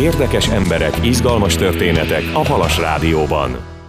Érdekes emberek, izgalmas történetek a Halas Rádióban.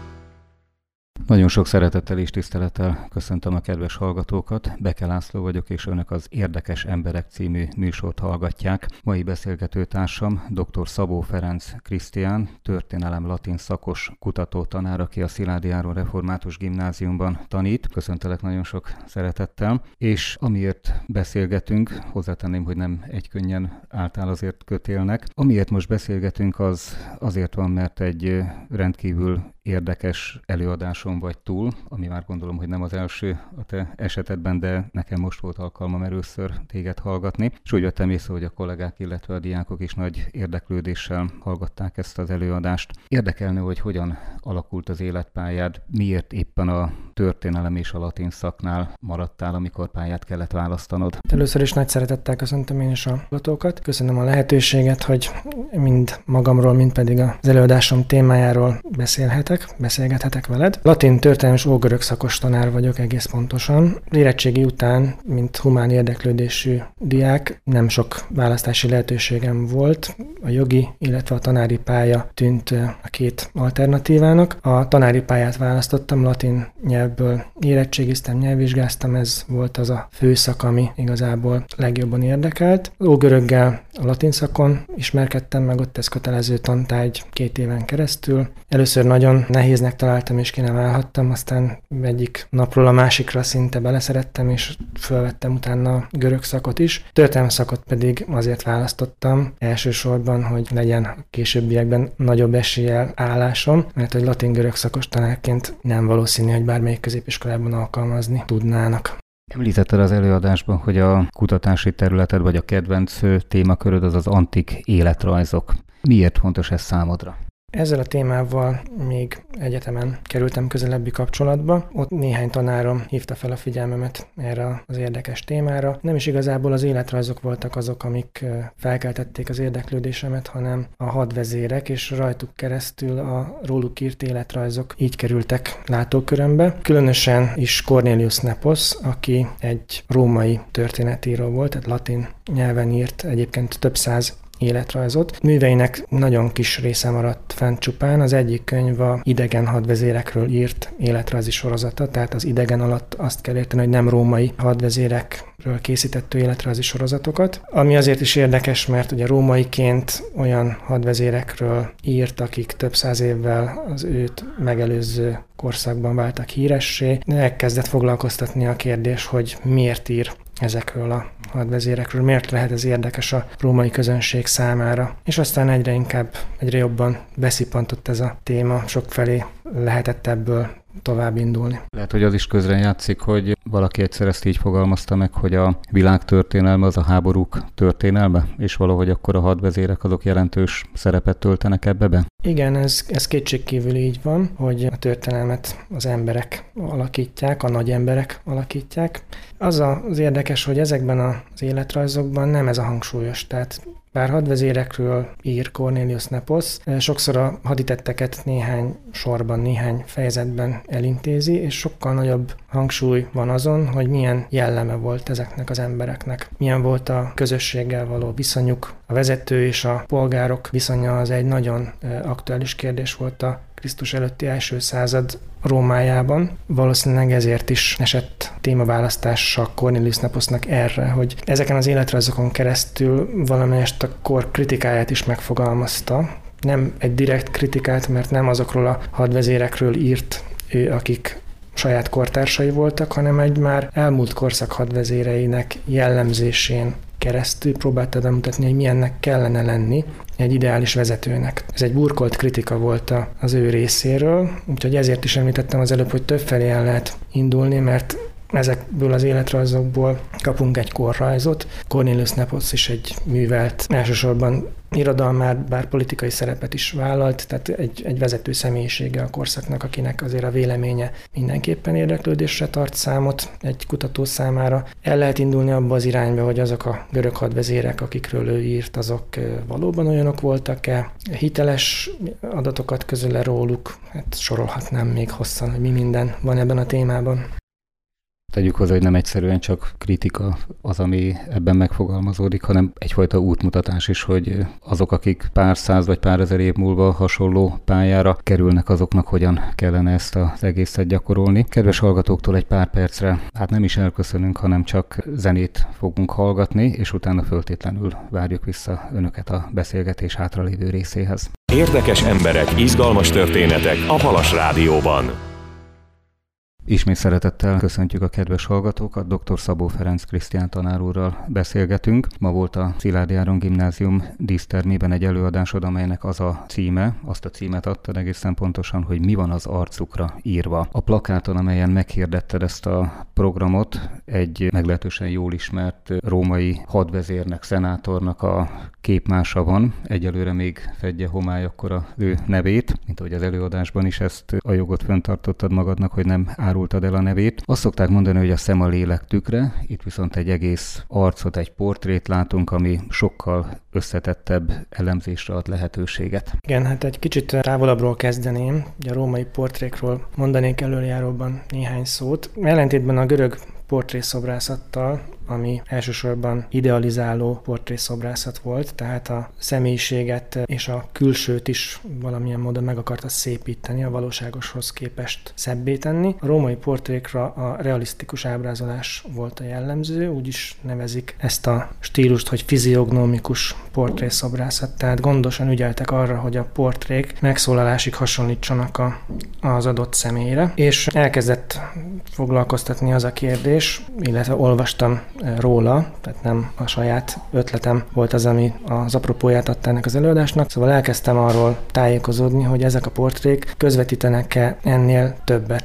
Nagyon sok szeretettel és tisztelettel köszöntöm a kedves hallgatókat. Beke László vagyok, és önök az Érdekes emberek című műsort hallgatják. Mai beszélgetőtársam dr. Szabó Ferenc Krisztián, történelem latin szakos kutatótanár, aki a Szilágyi Áron Református Gimnáziumban tanít. Köszöntelek nagyon sok szeretettel. És amiért beszélgetünk, hozzátenném, hogy nem egykönnyen álltál azért kötélnek. Amiért most beszélgetünk, az azért van, mert egy rendkívül érdekes előadáson vagy túl, ami már gondolom, hogy nem az első a te esetedben, de nekem most volt alkalmam először téged hallgatni, és úgy vettem észre, hogy a kollégák, illetve a diákok is nagy érdeklődéssel hallgatták ezt az előadást. Érdekelne, hogy hogyan alakult az életpályád, miért éppen a történelem és a latin szaknál maradtál, amikor pályát kellett választanod. Először is nagy szeretettel köszöntöm én is a hallgatókat. Köszönöm a lehetőséget, hogy mind magamról, mind pedig az előadásom témájáról beszélgethetek veled. Latin történelem és ógörög szakos tanár vagyok egész pontosan. Érettségi után, mint humán érdeklődésű diák, nem sok választási lehetőségem volt. A jogi, illetve a tanári pálya tűnt a két alternatívának. A tanári pályát választottam, latin nyelvből érettségiztem, nyelvvizsgáztam, ez volt az a főszak, ami igazából legjobban érdekelt. Ógöröggel a latin szakon ismerkedtem meg, ott ez kötelező tantárgy 2 éven keresztül. Először nagyon nehéznek találtam, és ki nem állhattam, aztán egyik napról a másikra szinte beleszerettem, és felvettem utána a görög szakot is. Történelem szakot pedig azért választottam elsősorban, hogy legyen a későbbiekben nagyobb eséllyel állásom, mert hogy latin-görög szakos tanárként nem valószínű, hogy bármelyik középiskolában alkalmazni tudnának. Említetted az előadásban, hogy a kutatási területed vagy a kedvenc témaköröd az antik életrajzok. Miért fontos ez számodra? Ezzel a témával még egyetemen kerültem közelebbi kapcsolatba. Ott néhány tanárom hívta fel a figyelmemet erre az érdekes témára. Nem is igazából az életrajzok voltak azok, amik felkeltették az érdeklődésemet, hanem a hadvezérek, és rajtuk keresztül a róluk írt életrajzok így kerültek látókörömbe. Különösen is Cornelius Nepos, aki egy római történetíró volt, tehát latin nyelven írt egyébként több száz életrajzot. Műveinek nagyon kis része maradt fent csupán. Az egyik könyv a idegen hadvezérekről írt életrajzi sorozata, tehát az idegen alatt azt kell érteni, hogy nem római hadvezérekről készített életrajzi sorozatokat. Ami azért is érdekes, mert ugye rómaiként olyan hadvezérekről írt, akik több száz évvel az őt megelőző korszakban váltak híressé. Elkezdett foglalkoztatni a kérdés, hogy miért ír ezekről a hadvezérekről, miért lehet ez érdekes a római közönség számára. És aztán egyre jobban beszippantott ez a téma, sokfelé lehetett ebből tovább indulni. Lehet, hogy az is közrejátszik, hogy valaki egyszer ezt így fogalmazta meg, hogy a világ történelme az a háborúk történelme, és valahogy akkor a hadvezérek azok jelentős szerepet töltenek ebbe be? Igen, ez kétségkívül így van, hogy a történelmet az emberek alakítják, a nagy emberek alakítják. Az érdekes, hogy ezekben az életrajzokban nem ez a hangsúlyos, tehát bár hadvezérekről ír Cornelius Nepos, sokszor a haditetteket néhány sorban, néhány fejezetben elintézi, és sokkal nagyobb hangsúly van azon, hogy milyen jelleme volt ezeknek az embereknek. Milyen volt a közösséggel való viszonyuk. A vezető és a polgárok viszonya az egy nagyon aktuális kérdés volt a Krisztus előtti első század Rómájában. Valószínűleg ezért is esett témaválasztása Cornelius Neposnak erre, hogy ezeken az életrajzokon keresztül valamelyest a kor kritikáját is megfogalmazta. Nem egy direkt kritikát, mert nem azokról a hadvezérekről írt ő, akik saját kortársai voltak, hanem egy már elmúlt korszak hadvezéreinek jellemzésén keresztül próbálta bemutatni, hogy milyennek kellene lenni egy ideális vezetőnek. Ez egy burkolt kritika volt az ő részéről, úgyhogy ezért is említettem az előbb, hogy többfelé el lehet indulni, mert ezekből az életrajzokból kapunk egy korrajzot. Cornelius Nepos is egy művelt, elsősorban irodalmár, bár politikai szerepet is vállalt, tehát egy vezető személyisége a korszaknak, akinek azért a véleménye mindenképpen érdeklődésre tart számot egy kutató számára. El lehet indulni abba az irányba, hogy azok a görög hadvezérek, akikről ő írt, azok valóban olyanok voltak-e, hiteles adatokat közöl róluk, hát sorolhatnám még hosszan, hogy mi minden van ebben a témában. Tegyük hozzá, hogy nem egyszerűen csak kritika az, ami ebben megfogalmazódik, hanem egyfajta útmutatás is, hogy azok, akik pár száz vagy pár ezer év múlva hasonló pályára kerülnek, azoknak hogyan kellene ezt az egészet gyakorolni. Kedves hallgatóktól egy pár percre, hát nem is elköszönünk, hanem csak zenét fogunk hallgatni, és utána föltétlenül várjuk vissza önöket a beszélgetés hátralévő részéhez. Érdekes emberek, izgalmas történetek a Halas Rádióban. Ismét szeretettel köszöntjük a kedves hallgatókat, dr. Szabó Ferenc Krisztián tanár úrral beszélgetünk. Ma volt a Szilágyi Áron Gimnázium dísztermében egy előadásod, amelynek az a címe, azt a címet adtad egészen pontosan, hogy mi van az arcukra írva. A plakáton, amelyen meghirdetted ezt a programot, egy meglehetősen jól ismert római hadvezérnek, szenátornak a képmása van. Egyelőre még fedje homály akkor az ő nevét, mint ahogy az előadásban is ezt a jogot fenntartottad magadnak, hogy nem árultad el a nevét. Azt szokták mondani, hogy a szem a lélek tükre, itt viszont egy egész arcot, egy portrét látunk, ami sokkal összetettebb elemzésre ad lehetőséget. Igen, hát egy kicsit távolabbról kezdeném, ugye a római portrékról mondanék előjáróban néhány szót. Ellentétben a görög portrészobrászattal, ami elsősorban idealizáló portrészobrászat volt, tehát a személyiséget és a külsőt is valamilyen módon meg akarta szépíteni, a valóságoshoz képest szebbé tenni. A római portrékra a realisztikus ábrázolás volt a jellemző, úgy is nevezik ezt a stílust, hogy fiziognomikus portrészobrászat, tehát gondosan ügyeltek arra, hogy a portrék megszólalásig hasonlítsanak az adott személyre, és elkezdett foglalkoztatni az a kérdés, illetve olvastam róla, tehát nem a saját ötletem volt az, ami az apropóját adta ennek az előadásnak, szóval elkezdtem arról tájékozódni, hogy ezek a portrék közvetítenek-e ennél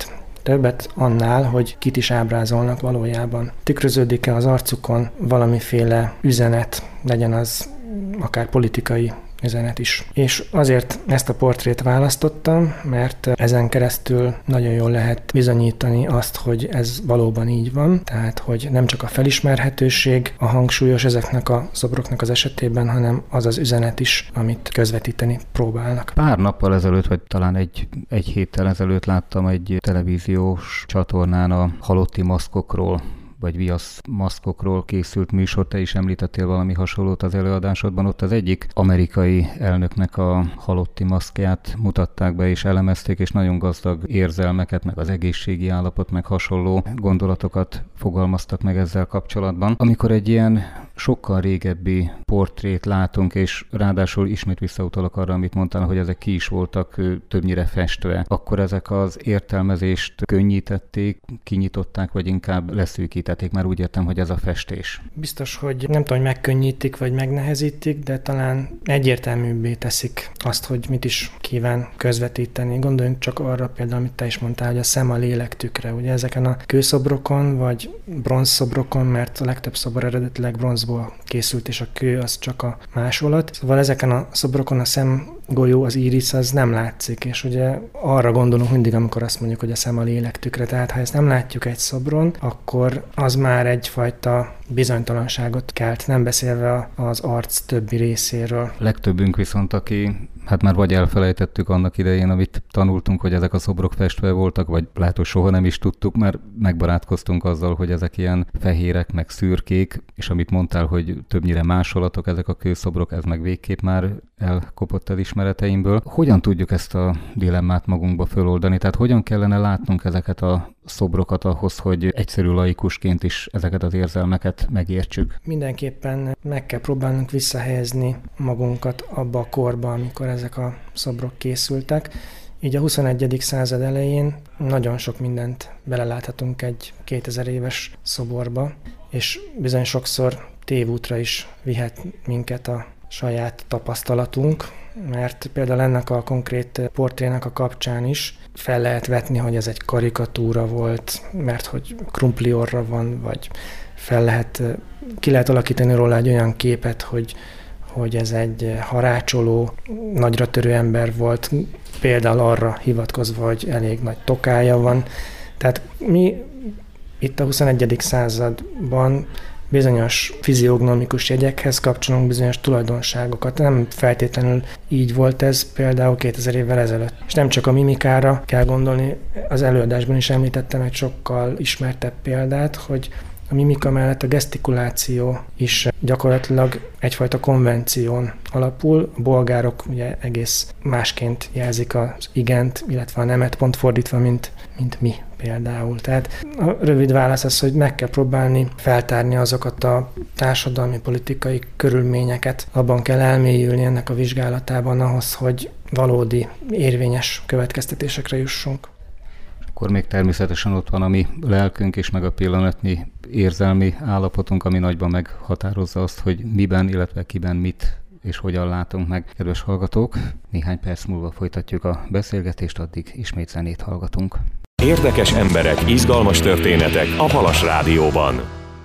többet annál, hogy kit is ábrázolnak valójában. Tükröződik-e az arcukon valamiféle üzenet, legyen az akár politikai üzenet is. És azért ezt a portrét választottam, mert ezen keresztül nagyon jól lehet bizonyítani azt, hogy ez valóban így van, tehát hogy nem csak a felismerhetőség a hangsúlyos ezeknek a szobroknak az esetében, hanem az az üzenet is, amit közvetíteni próbálnak. Pár nappal ezelőtt, vagy talán egy héttel ezelőtt láttam egy televíziós csatornán a halotti maszkokról, vagy viaszmaszkokról készült műsor, te is említettél valami hasonlót az előadásodban. Ott az egyik amerikai elnöknek a halotti maszkját mutatták be és elemezték, és nagyon gazdag érzelmeket, meg az egészségi állapot, meg hasonló gondolatokat fogalmaztak meg ezzel kapcsolatban. Amikor egy ilyen sokkal régebbi portrét látunk, és ráadásul ismét visszautalok arra, amit mondtál, hogy ezek ki is voltak többnyire festve, akkor ezek az értelmezést könnyítették, kinyitották, vagy inkább leszűkítették, már úgy értem, hogy ez a festés. Biztos, hogy nem tudom, hogy megkönnyítik, vagy megnehezítik, de talán egyértelműbbé teszik azt, hogy mit is kíván közvetíteni. Gondoljunk csak arra például, amit te is mondtál, hogy a szem a lélek tükre. Ugye ezeken a kőszobrokon, vagy bronzszobrokon, mert a legtöbb szobor eredetileg bronzból készült, és a kő az csak a másolat. Szóval ezeken a szobrokon a szemgolyó, az íris, az nem látszik, és ugye arra gondolunk mindig, amikor azt mondjuk, hogy a szem a lélek tükre. Tehát ha ezt nem látjuk egy szobron, akkor az már egyfajta bizonytalanságot kelt, nem beszélve az arc többi részéről. Legtöbbünk viszont, aki hát már vagy elfelejtettük annak idején, amit tanultunk, hogy ezek a szobrok festve voltak, vagy lehet, hogy soha nem is tudtuk, mert megbarátkoztunk azzal, hogy ezek ilyen fehérek, meg szürkék, és amit mondtál, hogy többnyire másolatok ezek a kőszobrok, ez meg végképp már elkopott az ismereteimből. Hogyan tudjuk ezt a dilemmát magunkba föloldani? Tehát hogyan kellene látnunk ezeket a szobrokat ahhoz, hogy egyszerű laikusként is ezeket az érzelmeket megértsük? Mindenképpen meg kell próbálnunk visszahelyezni magunkat abba a korba, amikor ezek a szobrok készültek. Így a 21. század elején nagyon sok mindent beleláthatunk egy 2000 éves szoborba, és bizony sokszor tévútra is vihet minket a saját tapasztalatunk, mert például ennek a konkrét portrénak a kapcsán is fel lehet vetni, hogy ez egy karikatúra volt, mert hogy krumpliorra van, vagy ki lehet alakítani róla egy olyan képet, hogy ez egy harácsoló, nagyra törő ember volt, például arra hivatkozva, hogy elég nagy tokája van. Tehát mi itt a 21. században bizonyos fiziognomikus jegyekhez kapcsolunk bizonyos tulajdonságokat. Nem feltétlenül így volt ez például 2000 évvel ezelőtt. És nem csak a mimikára kell gondolni, az előadásban is említettem egy sokkal ismertebb példát, hogy a mimika mellett a gesztikuláció is gyakorlatilag egyfajta konvención alapul. A bolgárok ugye egész másként jelzik az igent, illetve a nemet, pont fordítva, mint mi például. Tehát a rövid válasz az, hogy meg kell próbálni feltárni azokat a társadalmi, politikai körülményeket. Abban kell elmélyülni ennek a vizsgálatában ahhoz, hogy valódi, érvényes következtetésekre jussunk. Akkor még természetesen ott van a mi lelkünk és meg a pillanatnyi érzelmi állapotunk, ami nagyban meghatározza azt, hogy miben, illetve kiben mit és hogyan látunk meg. Kedves hallgatók, néhány perc múlva folytatjuk a beszélgetést, addig ismét zenét hallgatunk. Érdekes emberek, izgalmas történetek a Halas Rádióban.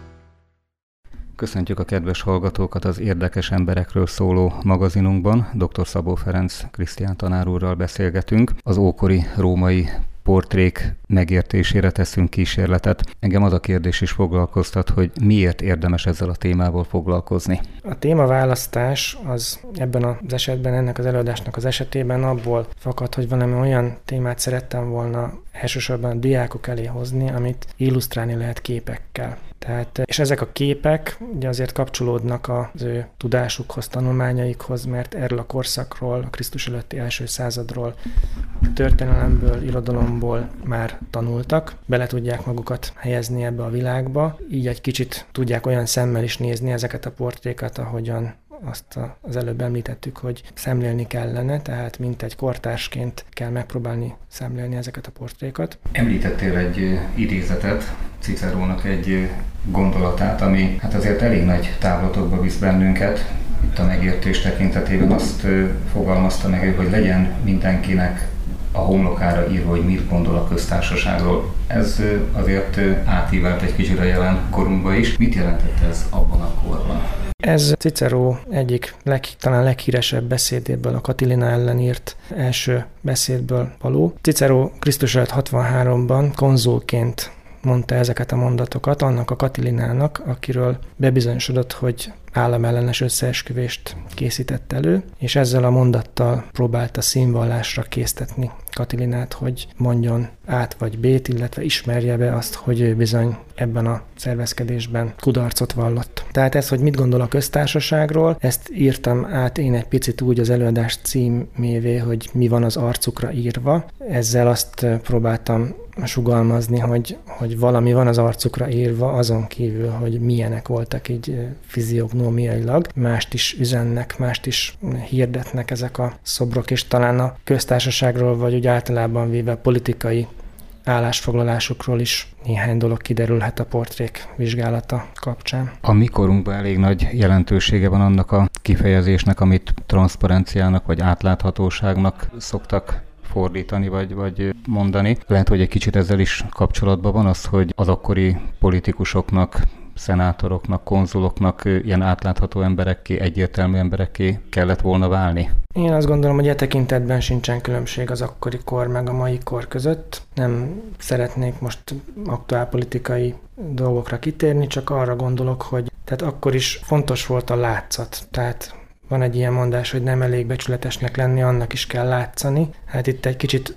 Köszöntjük a kedves hallgatókat az Érdekes emberekről szóló magazinunkban. Dr. Szabó Ferenc Krisztián tanár úrral beszélgetünk. Az ókori római portrék megértésére teszünk kísérletet. Engem az a kérdés is foglalkoztat, hogy miért érdemes ezzel a témával foglalkozni. A témaválasztás az ebben az esetben, ennek az előadásnak az esetében abból fakad, hogy valami olyan témát szerettem volna elsősorban a diákok elé hozni, amit illusztrálni lehet képekkel. És ezek a képek ugye azért kapcsolódnak az ő tudásukhoz, tanulmányaikhoz, mert erről a korszakról, a Krisztus előtti első századról, történelemből, irodalomból már tanultak, bele tudják magukat helyezni ebbe a világba, így egy kicsit tudják olyan szemmel is nézni ezeket a portrékat, ahogyan azt az előbb említettük, hogy szemlélni kellene, tehát mint egy kortársként kell megpróbálni szemlélni ezeket a portrékat. Említettél egy idézetet, Cicerónak egy gondolatát, ami hát azért elég nagy távlatokba visz bennünket. Itt a megértés tekintetében azt fogalmazta meg, hogy legyen mindenkinek a homlokára írva, hogy mit gondol a köztársaságról. Ez azért átívelt egy kicsit a jelen korunkba is. Mit jelentett ez abban a korban? Ez Cicero egyik talán leghíresebb beszédéből, a Catilina ellen írt első beszédből való. Cicero Krisztus előtt 63-ban konzulként mondta ezeket a mondatokat annak a Catilinának, akiről bebizonyosodott, hogy államellenes összeesküvést készített elő, és ezzel a mondattal próbálta színvallásra késztetni Catilinát, hogy mondjon át vagy B-t, illetve ismerje be azt, hogy ő bizony ebben a szervezkedésben kudarcot vallott. Tehát ez, hogy mit gondol a köztársaságról, ezt írtam át én egy picit úgy az előadás címévé, hogy mi van az arcukra írva. Ezzel azt próbáltam sugalmazni, hogy valami van az arcukra írva, azon kívül, hogy milyenek voltak így fiziognómiailag. Mást is üzennek, mást is hirdetnek ezek a szobrok, és talán a köztársaságról, vagy úgy általában véve politikai állásfoglalásukról is néhány dolog kiderülhet a portrék vizsgálata kapcsán. A mi korunkban elég nagy jelentősége van annak a kifejezésnek, amit transzparenciának vagy átláthatóságnak szoktak fordítani, vagy mondani. Lehet, hogy egy kicsit ezzel is kapcsolatban van az, hogy az akkori politikusoknak, szenátoroknak, konzuloknak ilyen átlátható emberekké, egyértelmű emberekké kellett volna válni? Én azt gondolom, hogy e tekintetben sincsen különbség az akkori kor meg a mai kor között. Nem szeretnék most aktuálpolitikai dolgokra kitérni, csak arra gondolok, hogy tehát akkor is fontos volt a látszat. Tehát van egy ilyen mondás, hogy nem elég becsületesnek lenni, annak is kell látszani. Hát itt egy kicsit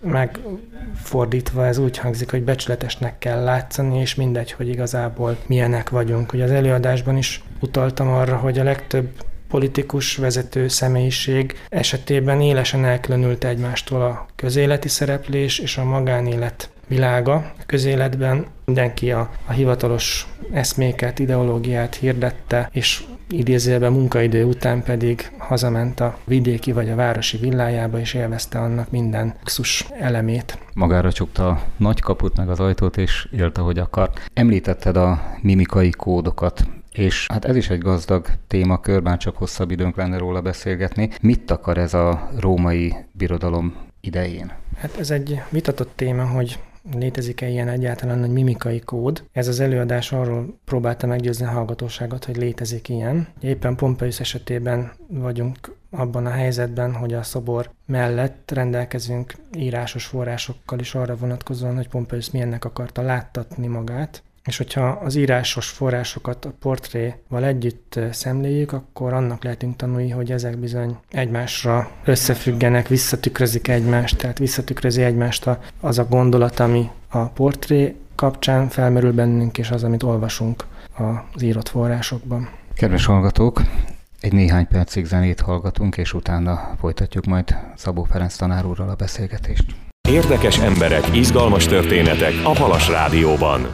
megfordítva ez úgy hangzik, hogy becsületesnek kell látszani, és mindegy, hogy igazából milyenek vagyunk. Ugye az előadásban is utaltam arra, hogy a legtöbb politikus, vezető személyiség esetében élesen elkülönült egymástól a közéleti szereplés és a magánélet világa. A közéletben mindenki a hivatalos eszméket, ideológiát hirdette, és idézőjelben munkaidő után pedig hazament a vidéki vagy a városi villájába, és élvezte annak minden luxus elemét. Magára csukta a nagy kaput meg az ajtót, és élt, ahogy akar. Említetted a mimikai kódokat, és hát ez is egy gazdag témakör, bár csak hosszabb időnk lenne róla beszélgetni. Mit akar ez a római birodalom idején? Hát ez egy vitatott téma, hogy létezik-e ilyen egyáltalán egy mimikai kód. Ez az előadás arról próbálta meggyőzni a hallgatóságot, hogy létezik ilyen. Éppen Pompeius esetében vagyunk abban a helyzetben, hogy a szobor mellett rendelkezünk írásos forrásokkal is arra vonatkozóan, hogy Pompeius milyennek akarta láttatni magát. És hogyha az írásos forrásokat a portréval együtt szemléljük, akkor annak lehetünk tanulni, hogy ezek bizony egymásra összefüggenek, visszatükrözik egymást, tehát visszatükrözi egymást az a gondolat, ami a portré kapcsán felmerül bennünk, és az, amit olvasunk az írott forrásokban. Kedves hallgatók, egy néhány percig zenét hallgatunk, és utána folytatjuk majd Szabó Ferenc tanár úrral a beszélgetést. Érdekes emberek, izgalmas történetek a Halas Rádióban.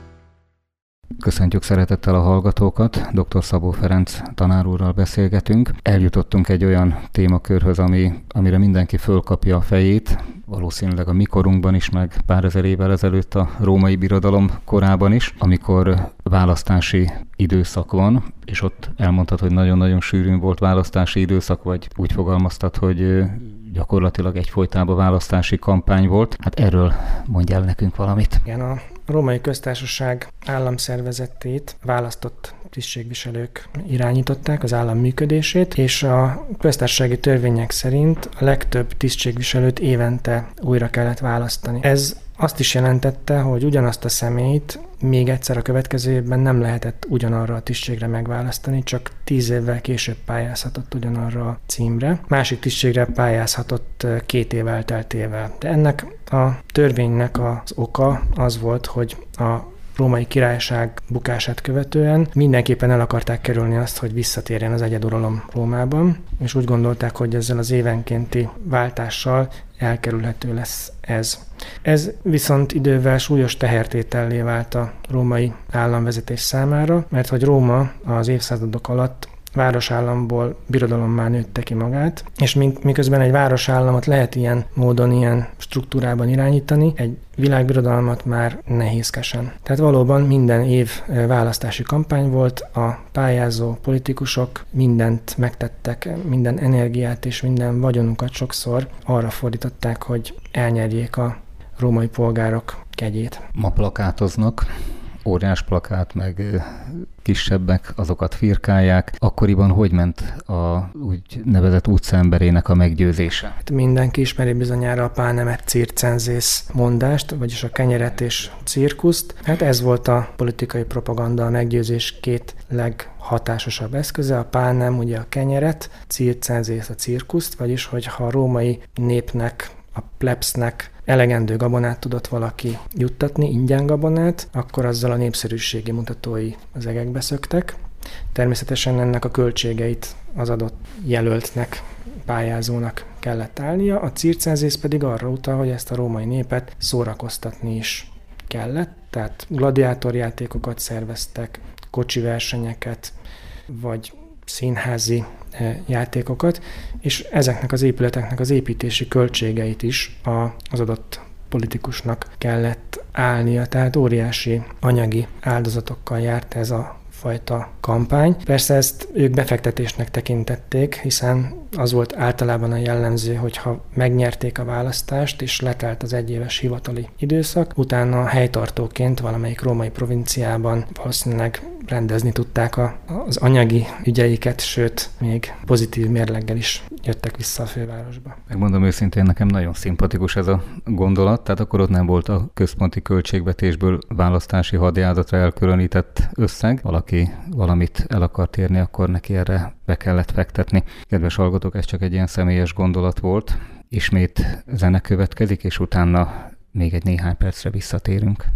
Köszöntjük szeretettel a hallgatókat, dr. Szabó Ferenc tanár úrral beszélgetünk. Eljutottunk egy olyan témakörhöz, amire mindenki fölkapja a fejét, valószínűleg a mi korunkban is, meg pár ezer évvel ezelőtt a római birodalom korában is, amikor választási időszak van, és ott elmondtad, hogy nagyon-nagyon sűrűn volt választási időszak, vagy úgy fogalmaztad, hogy gyakorlatilag egyfolytában választási kampány volt. Hát erről mondjál nekünk valamit. Igen, a Római Köztársaság államszervezetét választott tisztségviselők irányították, az állam működését, és a köztársasági törvények szerint a legtöbb tisztségviselőt évente újra kellett választani. Ez azt is jelentette, hogy ugyanazt a személyt még egyszer a következő évben nem lehetett ugyanarra a tisztségre megválasztani, csak 10 évvel később pályázhatott ugyanarra a címre. Másik tisztségre pályázhatott 2 év elteltével. De ennek a törvénynek az oka az volt, hogy a Római Királyság bukását követően mindenképpen el akarták kerülni azt, hogy visszatérjen az egyeduralom Rómában, és úgy gondolták, hogy ezzel az évenkénti váltással elkerülhető lesz ez. Ez viszont idővel súlyos tehertétellé vált a római államvezetés számára, mert hogy Róma az évszázadok alatt városállamból birodalommá nőtte ki magát, és miközben egy városállamot lehet ilyen módon, ilyen struktúrában irányítani, egy világbirodalmat már nehézkesen. Tehát valóban minden év választási kampány volt, a pályázó politikusok mindent megtettek, minden energiát és minden vagyonukat sokszor arra fordították, hogy elnyerjék a római polgárok kegyét. Ma plakátoznak, óriás plakát, meg kisebbek, azokat firkálják. Akkoriban hogy ment a úgy nevezett utcaemberének a meggyőzése? Hát mindenki ismeri bizonyára a panem et circenses mondást, vagyis a kenyeret és cirkuszt. Hát ez volt a politikai propaganda, a meggyőzés két leghatásosabb eszköze. A panem ugye a kenyeret, circenses a cirkuszt, vagyis hogyha a római népnek, a plebsnek elegendő gabonát tudott valaki juttatni, ingyen gabonát, akkor azzal a népszerűségi mutatói az egekbe szöktek. Természetesen ennek a költségeit az adott jelöltnek, pályázónak kellett állnia, a circenses pedig arra utal, hogy ezt a római népet szórakoztatni is kellett, tehát gladiátorjátékokat szerveztek, kocsi versenyeket, vagy színházi játékokat, és ezeknek az épületeknek az építési költségeit is az adott politikusnak kellett állnia, tehát óriási anyagi áldozatokkal járt ez a fajta kampány. Persze ezt ők befektetésnek tekintették, hiszen az volt általában a jellemző, hogyha megnyerték a választást, és letelt az egyéves hivatali időszak, utána helytartóként valamelyik római provinciában valószínűleg rendezni tudták az anyagi ügyeiket, sőt, még pozitív mérleggel is jöttek vissza a fővárosba. Megmondom őszintén, nekem nagyon szimpatikus ez a gondolat, tehát akkor ott nem volt a központi költségvetésből választási hadjázatra elkülönített összeg. Valaki valamit el akart érni, akkor neki erre be kellett fektetni. Kedves hallgatók, ez csak egy ilyen személyes gondolat volt. Ismét zene következik, és utána még egy néhány percre visszatérünk.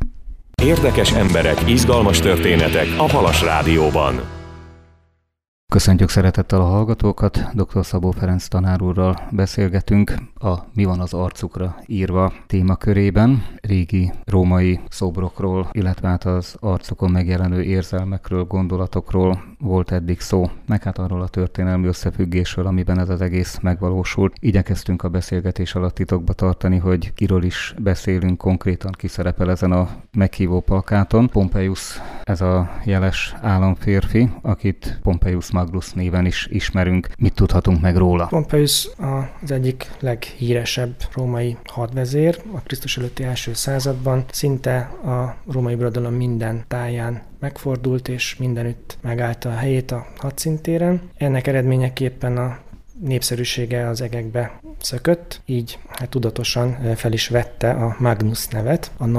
Érdekes emberek, izgalmas történetek a Halas Rádióban. Köszöntjük szeretettel a hallgatókat, dr. Szabó Ferenc tanár úrral beszélgetünk a Mi van az arcukra írva témakörében. Régi római szobrokról, illetve hát az arcukon megjelenő érzelmekről, gondolatokról volt eddig szó, meg hát arról a történelmi összefüggésről, amiben ez az egész megvalósult. Igyekeztünk a beszélgetés alatt titokba tartani, hogy kiről is beszélünk konkrétan, ki szerepel ezen a meghívó plakáton. Pompeius, ez a jeles államférfi, akit Pompeius Magnus néven is ismerünk. Mit tudhatunk meg róla? Pompeius az egyik leghíresebb római hadvezér a Krisztus előtti első században. Szinte a római birodalom minden táján megfordult, és mindenütt megállta a helyét a hadszintéren. Ennek eredményeképpen a népszerűsége az egekbe szökött, így tudatosan fel is vette a Magnus nevet, a nagy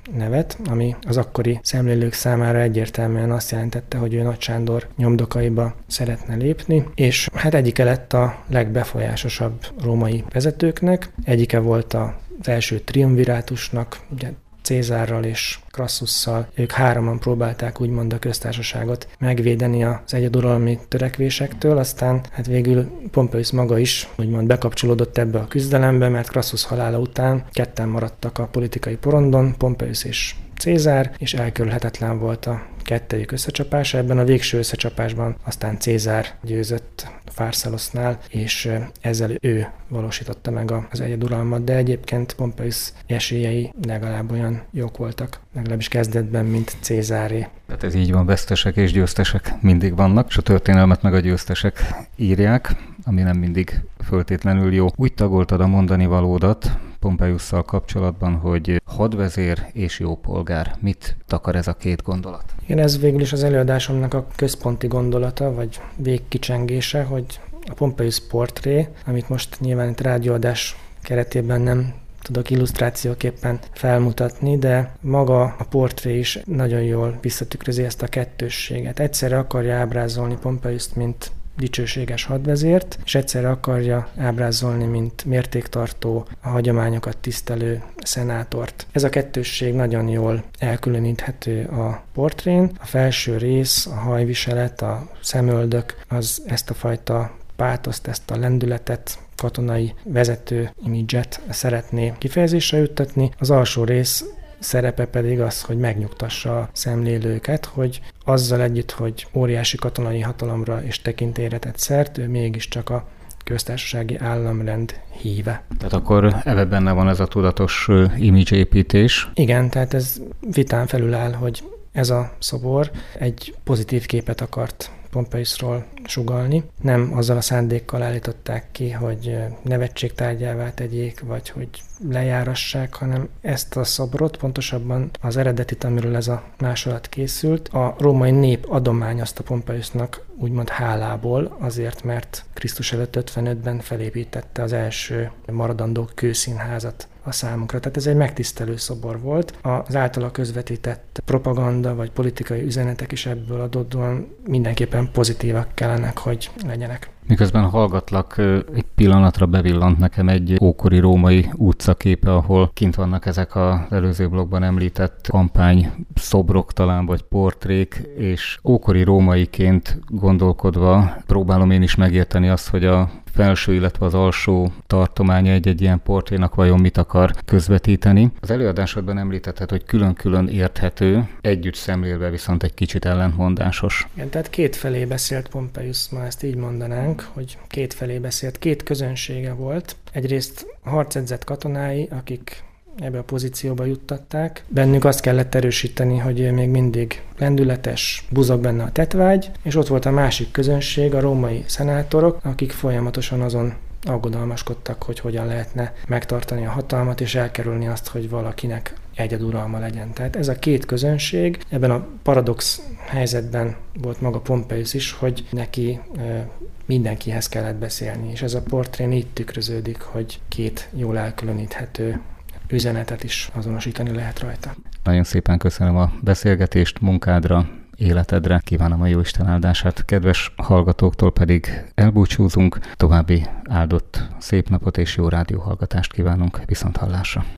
nevet, ami az akkori szemlélők számára egyértelműen azt jelentette, hogy ő Nagy Sándor nyomdokaiba szeretne lépni, és hát egyike lett a legbefolyásosabb római vezetőknek, egyike volt az első triumvirátusnak, ugye Cézárral és Crassusszal, ők hároman próbálták úgymond a köztársaságot megvédeni az egyeduralmi törekvésektől, aztán hát végül Pompeius maga is úgymond bekapcsolódott ebbe a küzdelembe, mert Crassus halála után ketten maradtak a politikai porondon, Pompeius és Cézár, és elkerülhetetlen volt a kettejük összecsapása. Ebben a végső összecsapásban aztán Cézár győzött Pharsalosnál, és ezzel ő valósította meg az egyeduralmat, de egyébként Pompeius esélyei legalább olyan jók voltak, legalábbis kezdetben, mint Cézáré. Tehát ez így van, vesztesek és győztesek mindig vannak, és a történelmet meg a győztesek írják, ami nem mindig föltétlenül jó. Úgy tagoltad a mondani valódat Pompeiusszal kapcsolatban, hogy hadvezér és jó polgár. Mit takar ez a két gondolat? Igen, ez végül is az előadásomnak a központi gondolata, vagy végkicsengése, hogy a Pompeius portré, amit most nyilván itt rádióadás keretében nem tudok illusztrációképpen felmutatni, de maga a portré is nagyon jól visszatükrözi ezt a kettősséget. Egyszerre akarja ábrázolni Pompeiust, mint dicsőséges hadvezért, és egyszerre akarja ábrázolni, mint mértéktartó, a hagyományokat tisztelő szenátort. Ez a kettősség nagyon jól elkülöníthető a portrén. A felső rész, a hajviselet, a szemöldök, az ezt a fajta pátoszt, ezt a lendületet, katonai vezető imidzset szeretné kifejezésre juttatni. Az alsó rész szerepe pedig az, hogy megnyugtassa a szemlélőket, hogy azzal együtt, hogy óriási katonai hatalomra és tekintélyre tett szert, ő mégiscsak a köztársasági államrend híve. Tehát akkor ebben benne van ez a tudatos imidzsépítés. Igen, tehát ez vitán felül áll, hogy ez a szobor egy pozitív képet akart Pompeiusról sugallni. Nem azzal a szándékkal állították ki, hogy nevetségtárgyává tegyék, vagy hogy lejárassák, hanem ezt a szobrot, pontosabban az eredetit, amiről ez a másolat készült, a római nép adományozta Pompeiusnak úgymond hálából, azért, mert Krisztus előtt 55-ben felépítette az első maradandó kőszínházat a számukra. Tehát ez egy megtisztelő szobor volt. Az általa közvetített propaganda vagy politikai üzenetek is ebből adódóan mindenképpen pozitívak kellenek, hogy legyenek. Miközben hallgatlak, egy pillanatra bevillant nekem egy ókori római utcaképe, ahol kint vannak ezek az előző blogban említett kampány szobrok talán, vagy portrék, és ókori rómaiként gondolkodva próbálom én is megérteni azt, hogy a felső, illetve az alsó tartománya egy ilyen portrénak vajon mit akar közvetíteni. Az előadásodban említetted, hogy külön-külön érthető, együtt szemlélve viszont egy kicsit ellentmondásos. Igen, tehát kétfelé beszélt Pompeius, ma ezt így mondanánk, hogy kétfelé beszélt, két közönsége volt. Egyrészt harcedzett katonái, akik ebbe a pozícióba juttatták. Bennük azt kellett erősíteni, hogy ő még mindig lendületes, buzog benne a tettvágy, és ott volt a másik közönség, a római szenátorok, akik folyamatosan azon aggodalmaskodtak, hogy hogyan lehetne megtartani a hatalmat, és elkerülni azt, hogy valakinek egyeduralma legyen. Tehát ez a két közönség, ebben a paradox helyzetben volt maga Pompeius is, hogy neki mindenkihez kellett beszélni, és ez a portrén így tükröződik, hogy két jól elkülöníthető üzenetet is azonosítani lehet rajta. Nagyon szépen köszönöm a beszélgetést, munkádra, életedre, kívánom a jóisten áldását. Kedves hallgatóktól pedig elbúcsúzunk, további áldott szép napot és jó rádióhallgatást kívánunk, viszonthallásra.